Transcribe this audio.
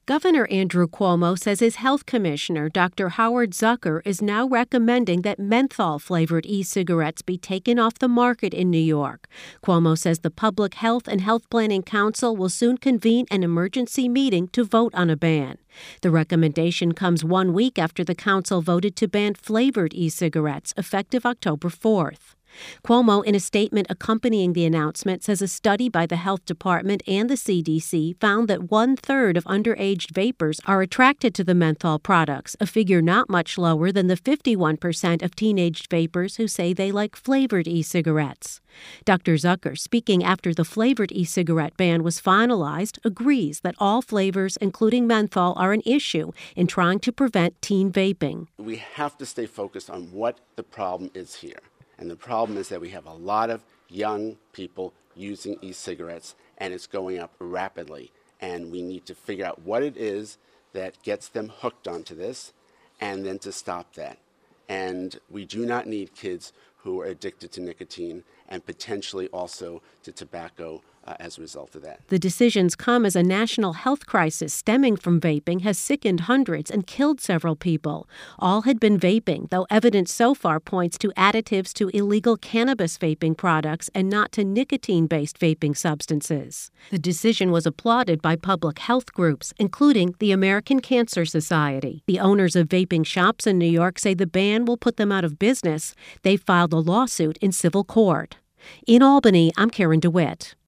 Governor Andrew Cuomo says his health commissioner, Dr. Howard Zucker, is now recommending that menthol-flavored e-cigarettes be taken off the market in New York. Cuomo says the Public Health and Health Planning Council will soon convene an emergency meeting to vote on a ban. The recommendation comes 1 week after the council voted to ban flavored e-cigarettes effective October 4th. Cuomo, in a statement accompanying the announcement, says a study by the Health Department and the CDC found that 1/3 of underage vapers are attracted to the menthol products, a figure not much lower than the 51% of teenage vapers who say they like flavored e-cigarettes. Dr. Zucker, speaking after the flavored e-cigarette ban was finalized, agrees that all flavors, including menthol, are an issue in trying to prevent teen vaping. We have to stay focused on what the problem is here. And the problem is that we have a lot of young people using e-cigarettes, and it's going up rapidly. And we need to figure out what it is that gets them hooked onto this, and then to stop that. And we do not need kids who are addicted to nicotine and potentially also to tobacco as a result of that. The decisions come as a national health crisis stemming from vaping has sickened hundreds and killed several people. All had been vaping, though evidence so far points to additives to illegal cannabis vaping products and not to nicotine-based vaping substances. The decision was applauded by public health groups, including the American Cancer Society. The owners of vaping shops in New York say the ban will put them out of business. They filed a lawsuit in civil court. In Albany, I'm Karen DeWitt.